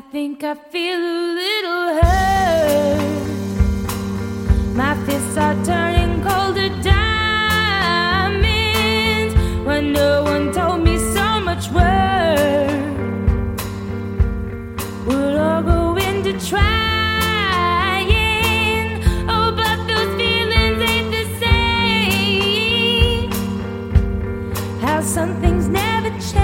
think I feel a little hurt. My fists are turning colder diamonds when no one told me so much word would all go into trying. Oh, but those feelings ain't the same. How some things never change.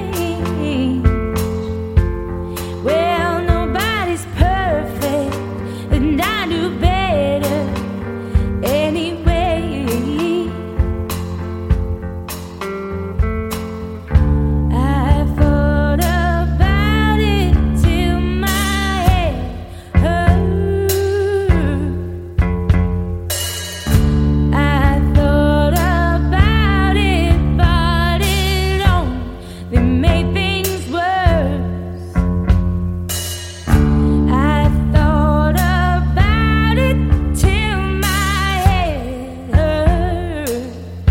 Well, nobody's perfect, and I knew better anyway. I thought about it till my head hurt. I thought about it, but it only made things worse. I thought about it till my head hurt.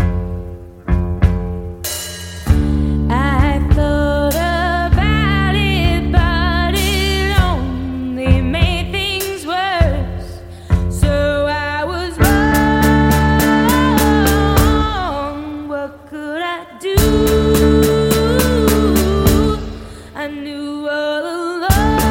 I thought about it, but it only made things worse. So I was wrong. What could I do? I knew all along.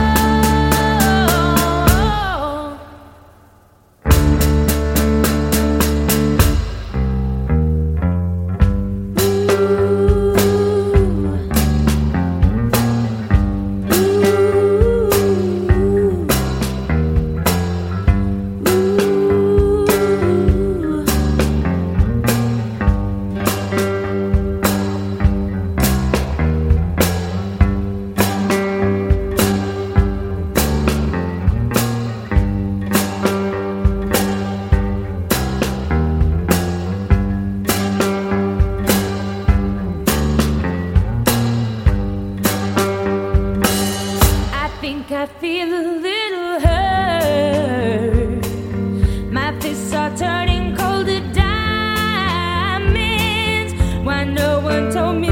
I think I feel a little hurt. My fists are turning colder diamonds. Why no one told me